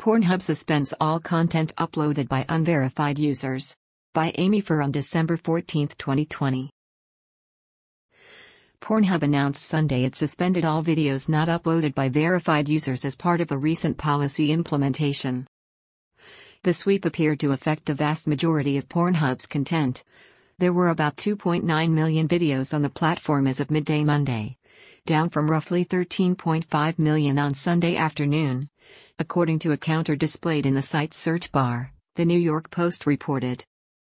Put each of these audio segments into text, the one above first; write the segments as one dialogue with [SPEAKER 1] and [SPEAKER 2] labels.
[SPEAKER 1] Pornhub suspends all content uploaded by unverified users. By Amy Fur on December 14, 2020. Pornhub announced Sunday it suspended all videos not uploaded by verified users as part of a recent policy implementation. The sweep appeared to affect the vast majority of Pornhub's content. There were about 2.9 million videos on the platform as of midday Monday, down from roughly 13.5 million on Sunday afternoon, according to a counter displayed in the site's search bar, the New York Post reported.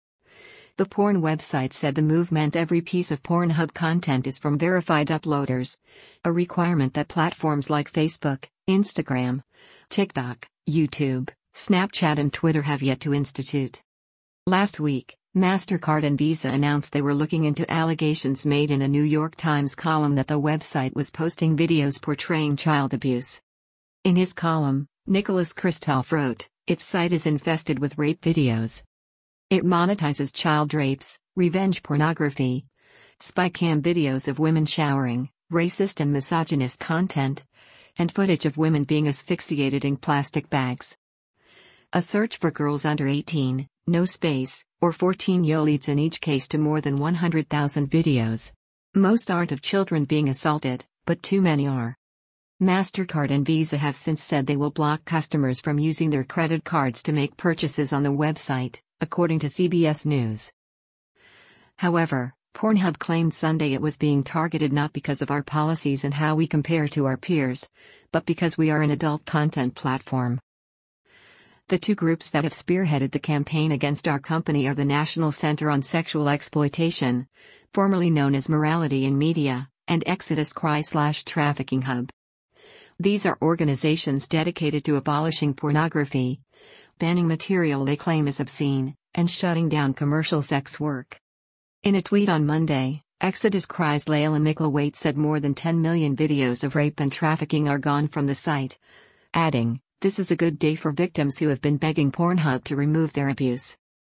[SPEAKER 1] The porn website said the move meant every piece of Pornhub content is from verified uploaders, a requirement that platforms like Facebook, Instagram, TikTok, YouTube, Snapchat and Twitter have yet to institute. Last week, MasterCard and Visa announced they were looking into allegations made in a New York Times column that the website was posting videos portraying child abuse. In his column, Nicholas Kristof wrote, "Its site is infested with rape videos. It monetizes child rapes, revenge pornography, spy cam videos of women showering, racist and misogynist content, and footage of women being asphyxiated in plastic bags." A search for girls under 18, no space, or 14 leads in each case to more than 100,000 videos. Most aren't of children being assaulted, but too many are. MasterCard and Visa have since said they will block customers from using their credit cards to make purchases on the website, according to CBS News. However, Pornhub claimed Sunday it was being targeted not because of our policies and how we compare to our peers, but because we are an adult content platform. The two groups that have spearheaded the campaign against our company are the National Center on Sexual Exploitation, formerly known as Morality in Media, and Exodus Cry/Trafficking Hub. These are organizations dedicated to abolishing pornography, banning material they claim is obscene, and shutting down commercial sex work. In a tweet on Monday, Exodus Cry's Layla Micklethwait said more than 10 million videos of rape and trafficking are gone from the site, adding, "This is a good day for victims who have been begging Pornhub to remove their abuse."